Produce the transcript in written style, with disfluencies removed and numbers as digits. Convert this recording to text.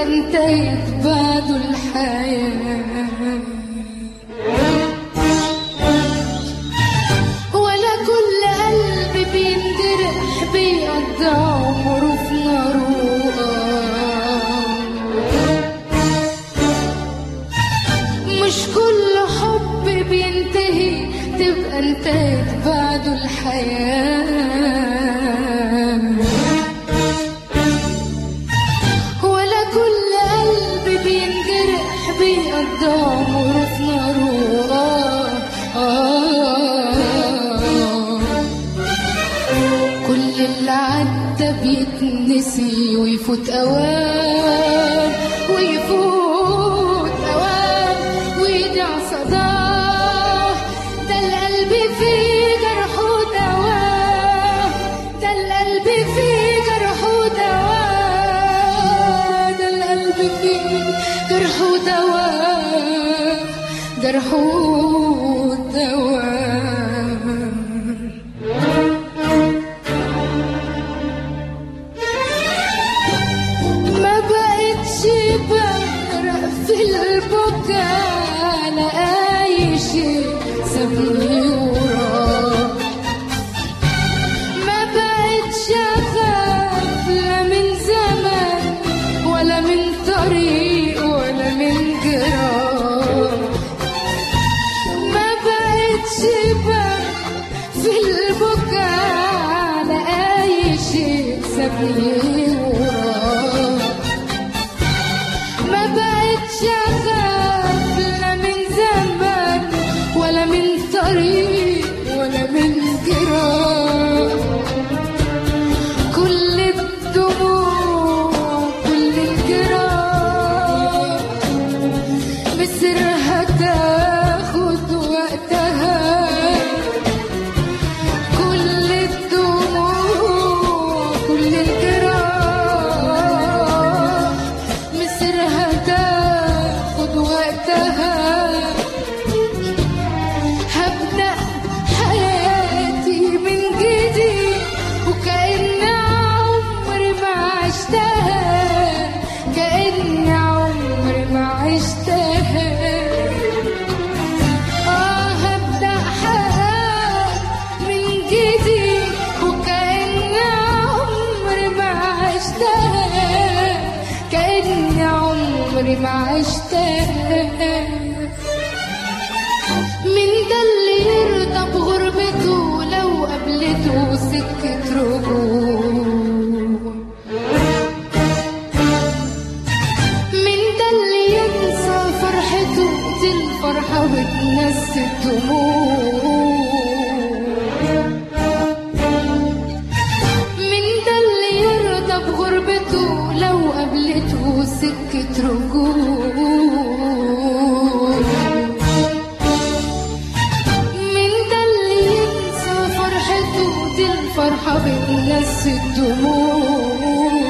تبقى انتهت بعد الحياة. ولا كل قلب بينجرح بيقضي عمره في ناروقة. مش كل حب بينتهي تبقى انتهت بعد الحياة. ولا كل قلب بينجرح بيقضي عمره في ناروقة. كل اللي عدى بيتنسي ويفوت أوام ويفوت أوام ويضيع صداه. ده القلب فيه جرح ودواه. ده القلب فيه جرح ودواه. ده القلب فيه جرح ودواه. جرح ودواه. ما بقتش بغرق في البكاء لأي شيء سابني وراه. ما بقتش أخاف لا من زمان ولا من طريق ولا من جراح. ما بقتش بغرق في البكاء لأي شيء سابني وراه. ما بقتش أخاف لا من زمان ولا من طريق ولا من جراح. كل الدموع كل الجراح مصيرها تاخد وقتها. كل الدموع كل الجراح مصيرها تاخد وقتها. هبدأ حياتي من جديد وكأن عمري ما عشتها. كأن عمري ما عشتها. هبدأ حياتي من جديد وكأن عمري ما عشتها. كأن عمري ما عشتها. من ده اللي يرضى بغربته لو قابلته سكة رجوع. من ده اللي ينسى فرحته دي الفرحة وتنسي الدموع. من ده اللي يرضى بغربته لو قابلته سكة رجوع. من ده اللي ينسى فرحته دي الفرحة بتنسي الدموع.